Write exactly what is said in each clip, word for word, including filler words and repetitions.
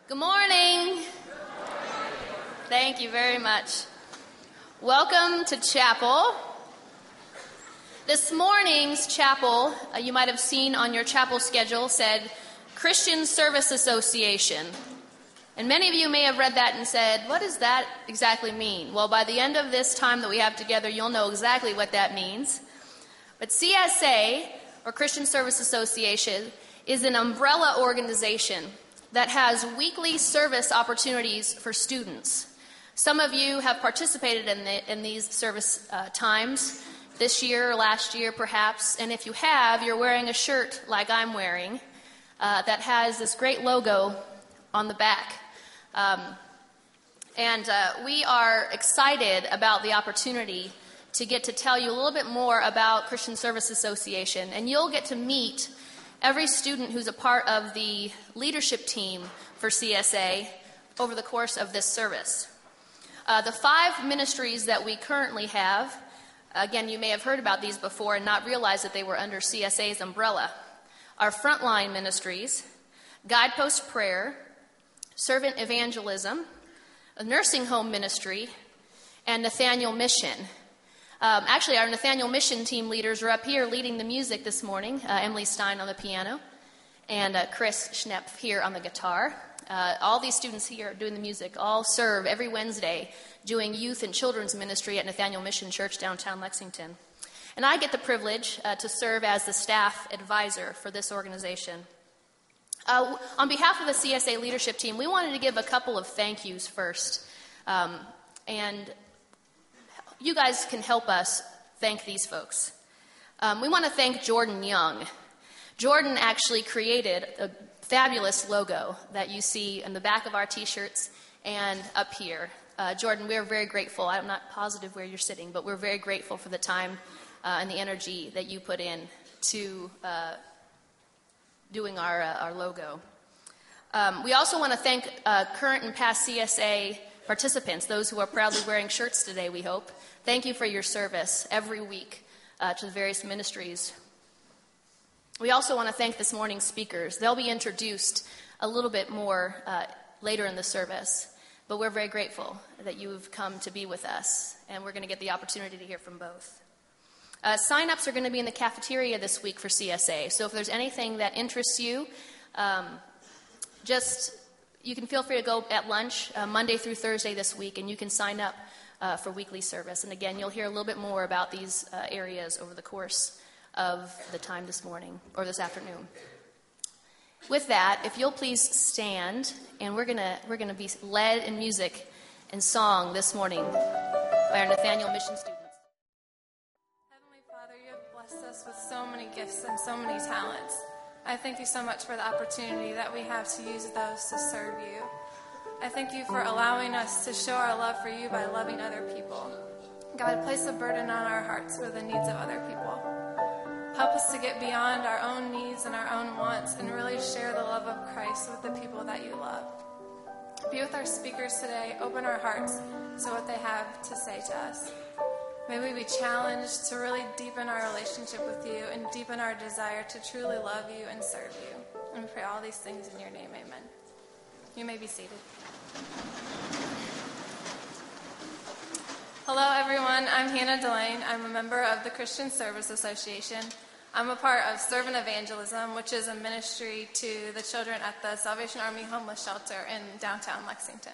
Good morning. Thank you very much. Welcome to chapel. This morning's chapel, uh, you might have seen on your chapel schedule, said Christian Service Association. And many of you may have read that and said, what does that exactly mean? Well, by the end of this time that we have together, you'll know exactly what that means. But C S A, or Christian Service Association, is an umbrella organization that has weekly service opportunities for students. Some of you have participated in, the, in these service uh, times this year or last year perhaps, and if you have, you're wearing a shirt like I'm wearing uh, that has this great logo on the back. Um, and uh, we are excited about the opportunity to get to tell you a little bit more about Christian Service Association, and you'll get to meet every student who's a part of the leadership team for C S A over the course of this service. Uh, the five ministries that we currently have, again, you may have heard about these before and not realize that they were under C S A's umbrella, are Frontline Ministries, Guidepost Prayer, Servant Evangelism, a Nursing Home Ministry, and Nathaniel Mission. Um, actually, our Nathaniel Mission team leaders are up here leading the music this morning. Uh, Emily Stein on the piano and uh, Chris Schnepp here on the guitar. Uh, all these students here doing the music all serve every Wednesday doing youth and children's ministry at Nathaniel Mission Church downtown Lexington. And I get the privilege uh, to serve as the staff advisor for this organization. Uh, on behalf of the C S A leadership team, we wanted to give a couple of thank yous first. Um, and you guys can help us thank these folks. Um, we want to thank Jordan Young. Jordan actually created a fabulous logo that you see in the back of our t-shirts and up here. Uh, Jordan, we're very grateful. I'm not positive where you're sitting, but we're very grateful for the time uh, and the energy that you put in to uh, doing our, uh, our logo. Um, we also want to thank uh, current and past C S A participants, those who are proudly wearing shirts today, we hope. Thank you for your service every week uh, to the various ministries. We also want to thank this morning's speakers. They'll be introduced a little bit more uh, later in the service, but we're very grateful that you've come to be with us, and we're going to get the opportunity to hear from both. Uh, sign-ups are going to be in the cafeteria this week for C S A, so if there's anything that interests you, um, just you can feel free to go at lunch uh, Monday through Thursday this week, and you can sign up uh, for weekly service. And again, you'll hear a little bit more about these uh, areas over the course of the time this morning or this afternoon. With that, if you'll please stand, and we're gonna we're gonna be led in music and song this morning by our Nathaniel Mission students. Heavenly Father, you have blessed us with so many gifts and so many talents. I thank you so much for the opportunity that we have to use those to serve you. I thank you for allowing us to show our love for you by loving other people. God, place a burden on our hearts for the needs of other people. Help us to get beyond our own needs and our own wants and really share the love of Christ with the people that you love. Be with our speakers today. Open our hearts to what they have to say to us. May we be challenged to really deepen our relationship with you and deepen our desire to truly love you and serve you. And we pray all these things in your name, amen. You may be seated. Hello, everyone. I'm Hannah Delane. I'm a member of the Christian Service Association. I'm a part of Servant Evangelism, which is a ministry to the children at the Salvation Army Homeless Shelter in downtown Lexington.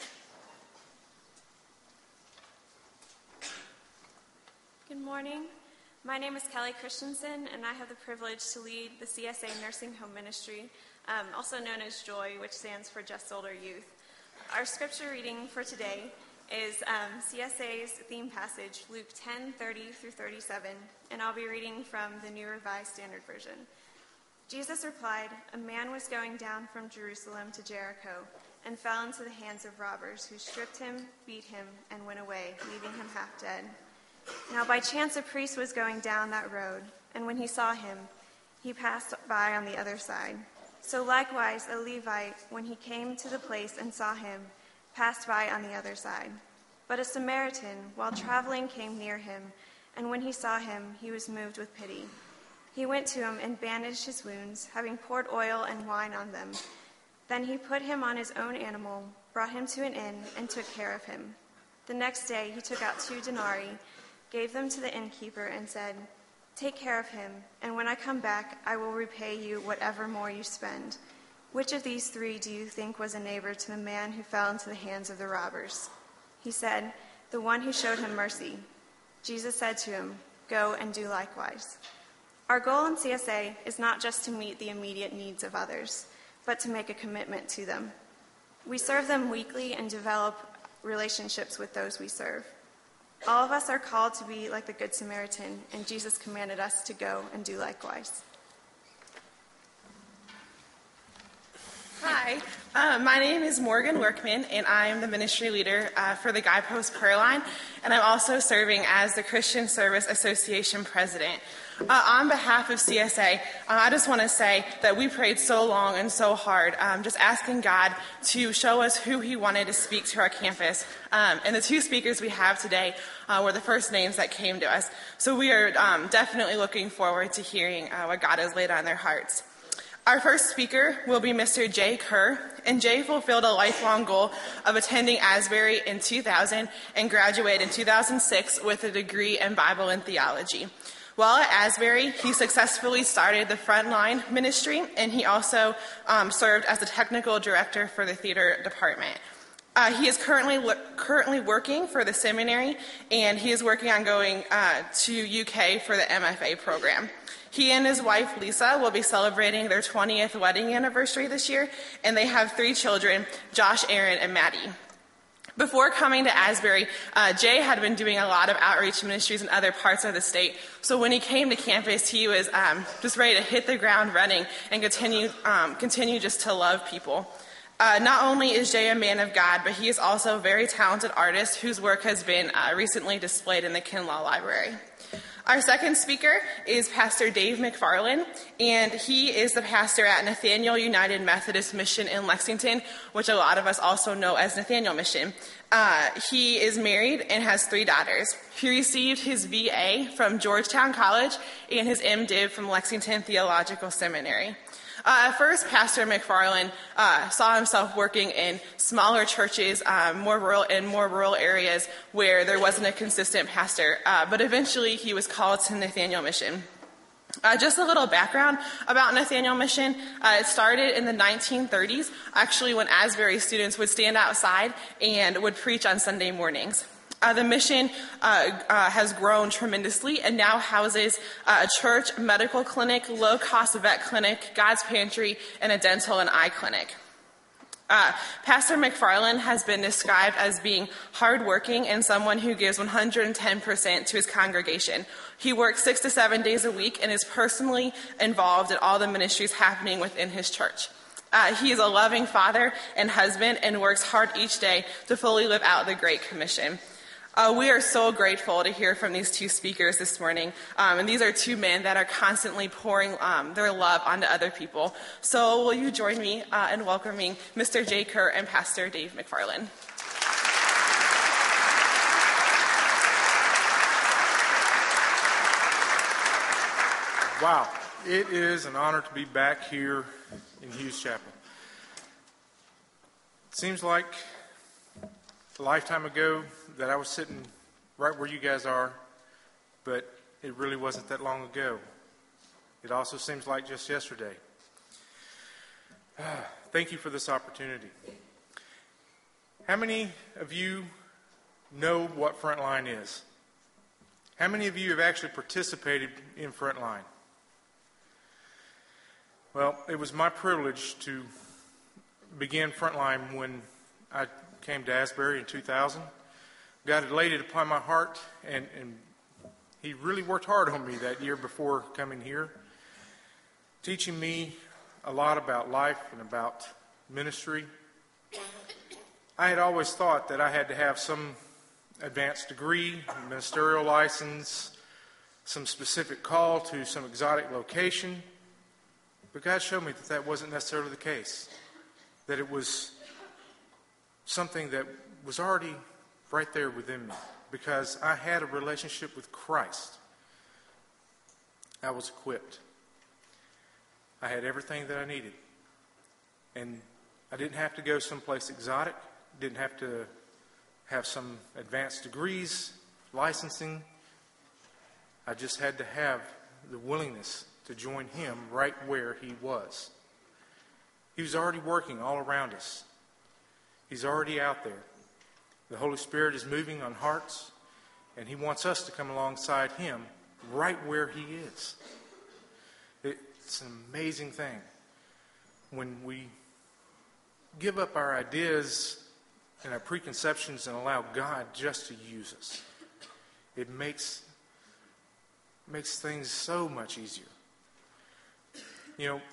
Good morning. My name is Kelly Christensen, and I have the privilege to lead the C S A Nursing Home Ministry, um, also known as JOY, which stands for Just Older Youth. Our scripture reading for today is um, C S A's theme passage, Luke ten, thirty through thirty-seven, and I'll be reading from the New Revised Standard Version. Jesus replied, "A man was going down from Jerusalem to Jericho and fell into the hands of robbers who stripped him, beat him, and went away, leaving him half dead. Now by chance a priest was going down that road, and when he saw him, he passed by on the other side. So likewise a Levite, when he came to the place and saw him, passed by on the other side. But a Samaritan, while traveling, came near him, and when he saw him, he was moved with pity. He went to him and bandaged his wounds, having poured oil and wine on them. Then he put him on his own animal, brought him to an inn, and took care of him. The next day he took out two denarii, gave them to the innkeeper, and said, 'Take care of him, and when I come back, I will repay you whatever more you spend.' Which of these three do you think was a neighbor to the man who fell into the hands of the robbers?" He said, "The one who showed him mercy." Jesus said to him, "Go and do likewise." Our goal in C S A is not just to meet the immediate needs of others, but to make a commitment to them. We serve them weekly and develop relationships with those we serve. All of us are called to be like the Good Samaritan, and Jesus commanded us to go and do likewise. Hi, uh, my name is Morgan Workman, and I am the ministry leader uh, for the Guidepost Prayer Line, and I'm also serving as the Christian Service Association president. Uh, on behalf of C S A, uh, I just want to say that we prayed so long and so hard, um, just asking God to show us who he wanted to speak to our campus. Um, and the two speakers we have today uh, were the first names that came to us. So we are um, definitely looking forward to hearing uh, what God has laid on their hearts. Our first speaker will be Mister Jay Kerr, and Jay fulfilled a lifelong goal of attending Asbury in two thousand and graduated in two thousand six with a degree in Bible and theology. While at Asbury, he successfully started the Frontline ministry, and he also um, served as the technical director for the theater department. Uh, he is currently currently working for the seminary, and he is working on going uh, to U K for the M F A program. He and his wife, Lisa, will be celebrating their twentieth wedding anniversary this year, and they have three children, Josh, Aaron, and Maddie. Before coming to Asbury, uh, Jay had been doing a lot of outreach ministries in other parts of the state. So when he came to campus, he was um, just ready to hit the ground running and continue, um, continue just to love people. Uh, not only is Jay a man of God, but he is also a very talented artist whose work has been uh, recently displayed in the Kinlaw Library. Our second speaker is Pastor Dave McFarland, and he is the pastor at Nathaniel United Methodist Mission in Lexington, which a lot of us also know as Nathaniel Mission. Uh, he is married and has three daughters. He received his V A from Georgetown College and his MDiv from Lexington Theological Seminary. Uh, at first, Pastor McFarland uh, saw himself working in smaller churches, um, more rural in more rural areas where there wasn't a consistent pastor. Uh, but eventually, he was called to Nathaniel Mission. Uh, just a little background about Nathaniel Mission. Uh, it started in the nineteen thirties, actually when Asbury students would stand outside and would preach on Sunday mornings. Uh, the mission uh, uh, has grown tremendously and now houses uh, a church, medical clinic, low-cost vet clinic, God's Pantry, and a dental and eye clinic. Uh, Pastor McFarland has been described as being hardworking and someone who gives one hundred ten percent to his congregation. He works six to seven days a week and is personally involved in all the ministries happening within his church. Uh, he is a loving father and husband and works hard each day to fully live out the Great Commission. Uh, we are so grateful to hear from these two speakers this morning. Um, and these are two men that are constantly pouring um, their love onto other people. So will you join me uh, in welcoming Mister Jay Kerr and Pastor Dave McFarland. Wow. It is an honor to be back here in Hughes Chapel. It seems like a lifetime ago that I was sitting right where you guys are, but it really wasn't that long ago. It also seems like just yesterday. Ah, thank you for this opportunity. How many of you know what Frontline is? How many of you have actually participated in Frontline? Well, it was my privilege to begin Frontline when I came to Asbury in two thousand. God had laid it upon my heart, and, and he really worked hard on me that year before coming here, teaching me a lot about life and about ministry. I had always thought that I had to have some advanced degree, ministerial license, some specific call to some exotic location, but God showed me that that wasn't necessarily the case, that it was something that was already right there within me, because I had a relationship with Christ. I was equipped. I had everything that I needed. And I didn't have to go someplace exotic. Didn't have to have some advanced degrees, licensing. I just had to have the willingness to join him right where he was. He was already working all around us. He's already out there. The Holy Spirit is moving on hearts, and he wants us to come alongside him right where he is. It's an amazing thing when we give up our ideas and our preconceptions and allow God just to use us. It makes makes things so much easier. You know,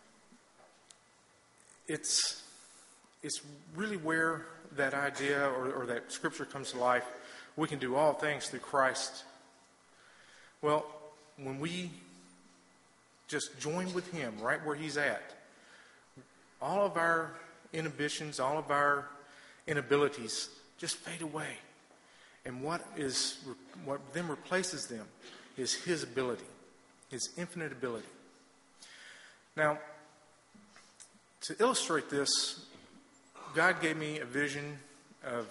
it's it's really where that idea or, or that scripture comes to life. We can do all things through Christ. Well, when we just join with him right where he's at, all of our inhibitions, all of our inabilities just fade away. And what is what then replaces them is his ability, his infinite ability. Now, to illustrate this, God gave me a vision of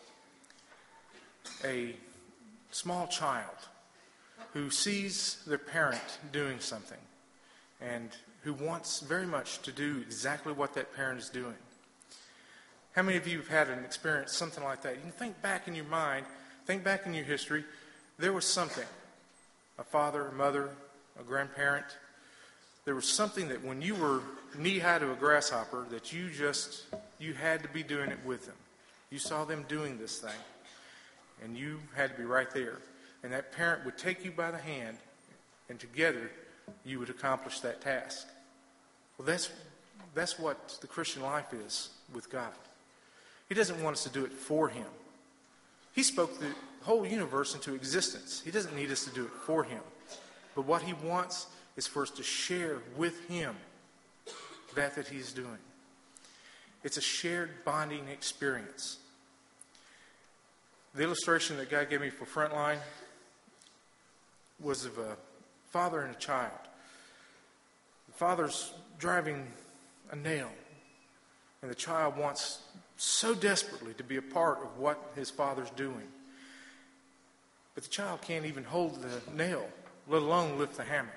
a small child who sees their parent doing something and who wants very much to do exactly what that parent is doing. How many of you have had an experience, something like that? You can think back in your mind, think back in your history. There was something, a father, a mother, a grandparent. There was something that when you were knee-high to a grasshopper that you just, you had to be doing it with them. You saw them doing this thing, and you had to be right there. And that parent would take you by the hand, and together you would accomplish that task. Well, that's that's what the Christian life is with God. He doesn't want us to do it for him. He spoke the whole universe into existence. He doesn't need us to do it for him. But what he wants is for us to share with him that that he's doing. It's a shared bonding experience. The illustration that God gave me for Frontline was of a father and a child. The father's driving a nail, and the child wants so desperately to be a part of what his father's doing. But the child can't even hold the nail, let alone lift the hammer.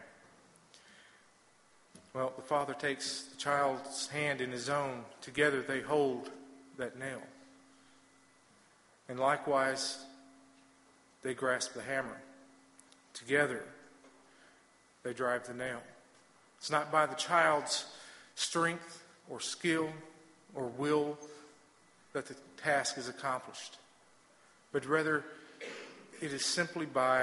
Well, the father takes the child's hand in his own. Together they hold that nail. And likewise, they grasp the hammer. Together, they drive the nail. It's not by the child's strength or skill or will that the task is accomplished, but rather it is simply by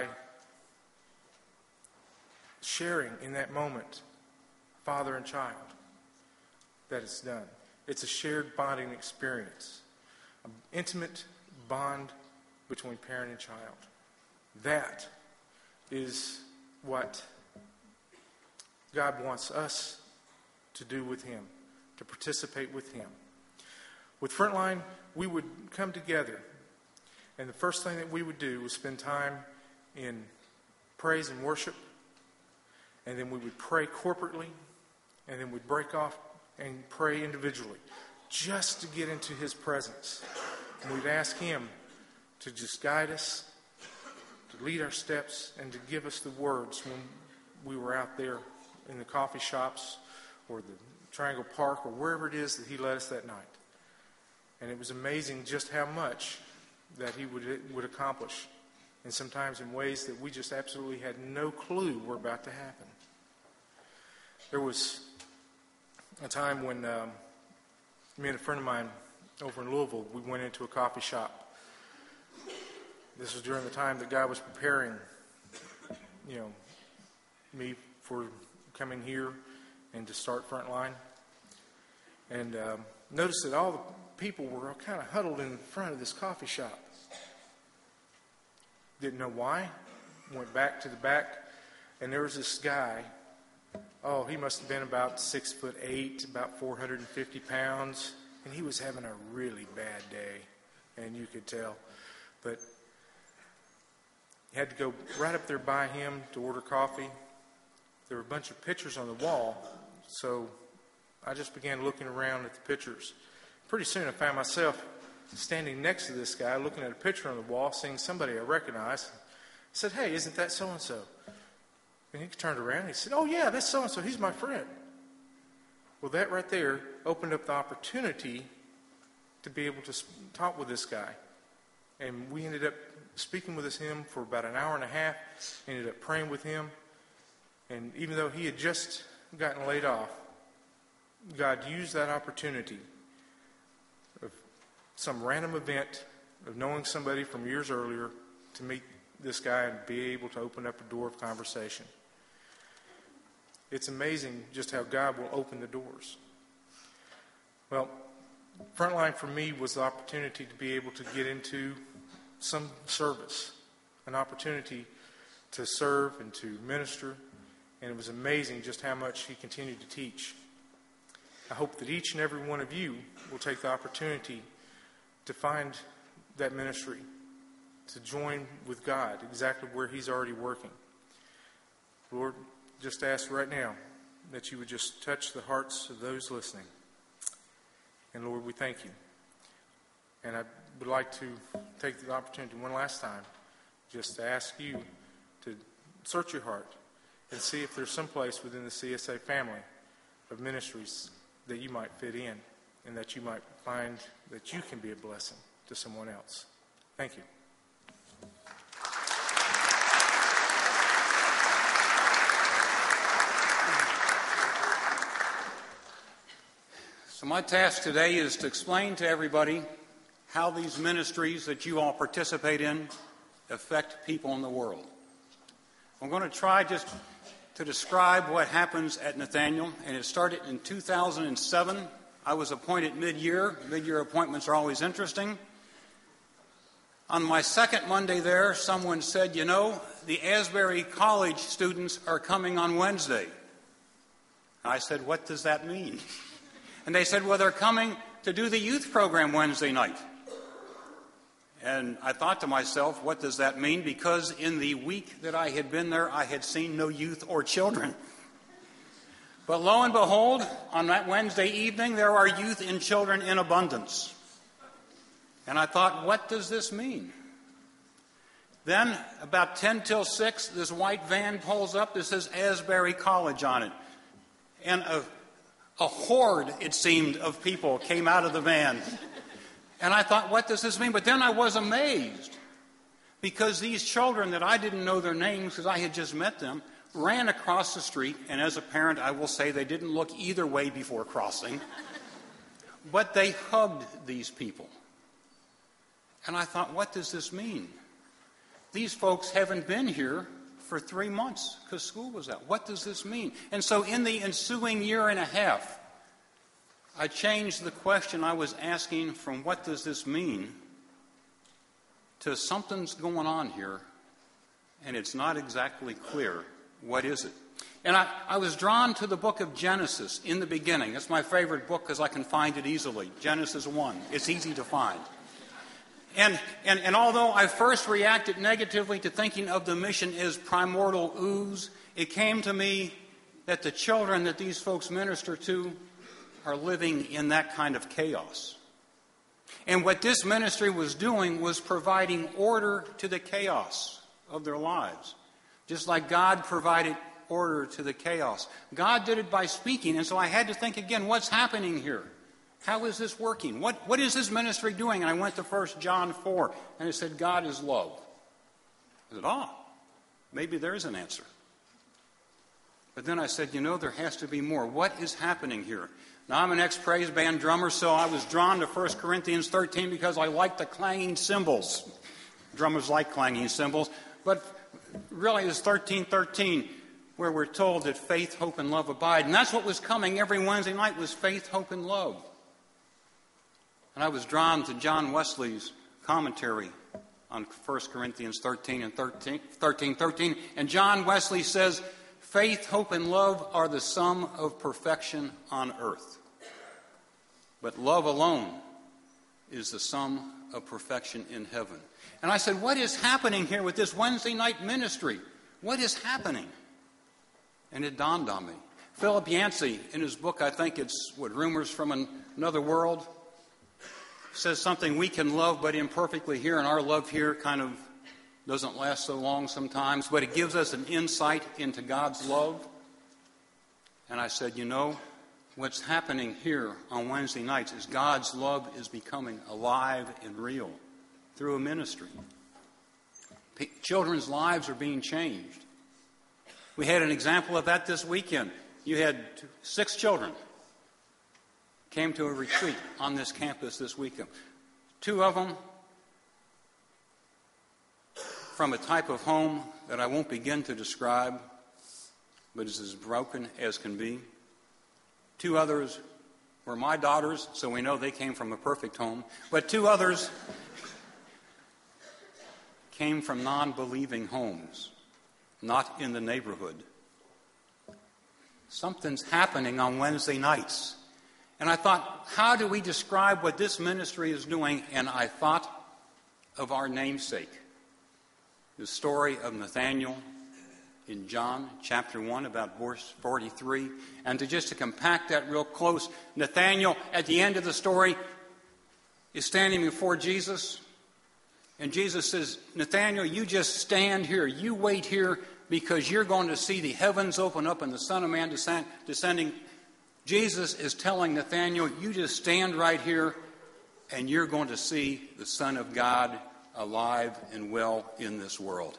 sharing in that moment, father and child, that it's done. It's a shared bonding experience, an intimate bond between parent and child. That is what God wants us to do with him, to participate with him. With Frontline, we would come together, and the first thing that we would do was spend time in praise and worship, and then we would pray corporately, and then we'd break off and pray individually, just to get into his presence. And we'd ask him to just guide us, to lead our steps, and to give us the words when we were out there in the coffee shops or the Triangle Park or wherever it is that he led us that night. And it was amazing just how much that he would would accomplish, and sometimes in ways that we just absolutely had no clue were about to happen. There was a time when um, me and a friend of mine over in Louisville, we went into a coffee shop. This was during the time that God was preparing, you know, me for coming here and to start Frontline. And um, noticed that all the people were kind of huddled in front of this coffee shop. Didn't know why. Went back to the back, and there was this guy. Oh, he must have been about six foot eight, about four hundred fifty pounds, and he was having a really bad day, and you could tell. But you had to go right up there by him to order coffee. There were a bunch of pictures on the wall, so I just began looking around at the pictures. Pretty soon I found myself standing next to this guy, looking at a picture on the wall, seeing somebody I recognized. I said, "Hey, isn't that so-and-so?" And he turned around and he said, "Oh, yeah, that's so-and-so. He's my friend." Well, that right there opened up the opportunity to be able to talk with this guy. And we ended up speaking with him for about an hour and a half, ended up praying with him. And even though he had just gotten laid off, God used that opportunity of some random event of knowing somebody from years earlier to meet this guy and be able to open up a door of conversation. It's amazing just how God will open the doors. Well, Frontline for me was the opportunity to be able to get into some service, an opportunity to serve and to minister, and it was amazing just how much he continued to teach. I hope that each and every one of you will take the opportunity to find that ministry, to join with God exactly where he's already working. Lord, just ask right now that you would just touch the hearts of those listening. And Lord, we thank you. And I would like to take the opportunity one last time just to ask you to search your heart and see if there's some place within the C S A family of ministries that you might fit in and that you might find that you can be a blessing to someone else. Thank you. So my task today is to explain to everybody how these ministries that you all participate in affect people in the world. I'm going to try just to describe what happens at Nathaniel, and it started in two thousand seven. I was appointed mid-year. Mid-year appointments are always interesting. On my second Monday there, someone said, "You know, the Asbury College students are coming on Wednesday." I said, "What does that mean?" And they said, "Well, they're coming to do the youth program Wednesday night." And I thought to myself, what does that mean? Because in the week that I had been there, I had seen no youth or children. But lo and behold, on that Wednesday evening, there are youth and children in abundance. And I thought, what does this mean? Then, about ten till six, this white van pulls up that says Asbury College on it. And a A horde, it seemed, of people came out of the van. And I thought, what does this mean? But then I was amazed because these children that I didn't know their names because I had just met them ran across the street. And as a parent, I will say they didn't look either way before crossing. But they hugged these people. And I thought, what does this mean? These folks haven't been here for three months because school was out. What does this mean? And so in the ensuing year and a half, I changed the question I was asking from what does this mean to something's going on here and it's not exactly clear. What is it? And I, I was drawn to the book of Genesis in the beginning. It's my favorite book because I can find it easily. Genesis one. It's easy to find. And, and, and although I first reacted negatively to thinking of the mission as primordial ooze, it came to me that the children that these folks minister to are living in that kind of chaos. And what this ministry was doing was providing order to the chaos of their lives, just like God provided order to the chaos. God did it by speaking, and so I had to think again, what's happening here? How is this working? What, what is this ministry doing? And I went to First John four, and it said, God is love. I said, ah, maybe there's an answer. But then I said, you know, there has to be more. What is happening here? Now, I'm an ex-praise band drummer, so I was drawn to First Corinthians thirteen because I like the clanging cymbals. Drummers like clanging cymbals. But really, it's thirteen thirteen, where we're told that faith, hope, and love abide. And that's what was coming every Wednesday night was faith, hope, and love. And I was drawn to John Wesley's commentary on First Corinthians thirteen and thirteen, thirteen, thirteen. And John Wesley says, faith, hope, and love are the sum of perfection on earth. But love alone is the sum of perfection in heaven. And I said, what is happening here with this Wednesday night ministry? What is happening? And it dawned on me. Philip Yancey, in his book, I think it's what, Rumors from an, Another World, says something we can love but imperfectly here, and our love here kind of doesn't last so long sometimes, but it gives us an insight into God's love. And I said, you know, what's happening here on Wednesday nights is God's love is becoming alive and real through a ministry. P- children's lives are being changed. We had an example of that this weekend. You had two, six children came to a retreat on this campus this weekend. Two of them from a type of home that I won't begin to describe, but is as broken as can be. Two others were my daughters, so we know they came from a perfect home. But two others came from non-believing homes, not in the neighborhood. Something's happening on Wednesday nights. And I thought, how do we describe what this ministry is doing? And I thought of our namesake, the story of Nathaniel in John chapter one, about verse forty-three. And to just to compact that real close, Nathaniel, at the end of the story, is standing before Jesus. And Jesus says, Nathaniel, you just stand here. You wait here because you're going to see the heavens open up and the Son of Man descend, descending. Jesus is telling Nathaniel, you just stand right here and you're going to see the Son of God alive and well in this world.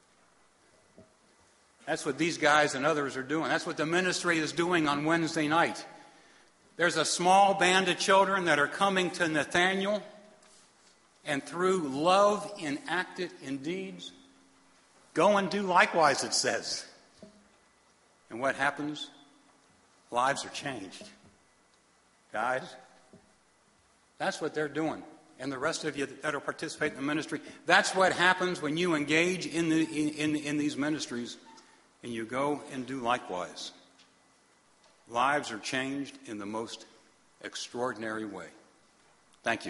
That's what these guys and others are doing. That's what the ministry is doing on Wednesday night. There's a small band of children that are coming to Nathaniel, and through love enacted in deeds, go and do likewise, it says. And what happens? Lives are changed. Guys, that's what they're doing. And the rest of you that are participating in the ministry, that's what happens when you engage in, the, in, in these ministries and you go and do likewise. Lives are changed in the most extraordinary way. Thank you.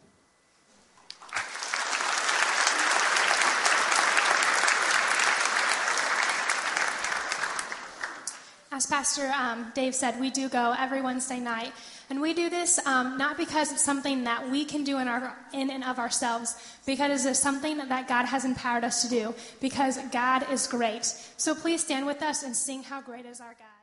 As Pastor um, Dave said, we do go every Wednesday night. And we do this um, not because it's something that we can do in, our, in and of ourselves, because it's something that God has empowered us to do, because God is great. So please stand with us and sing How Great Is Our God.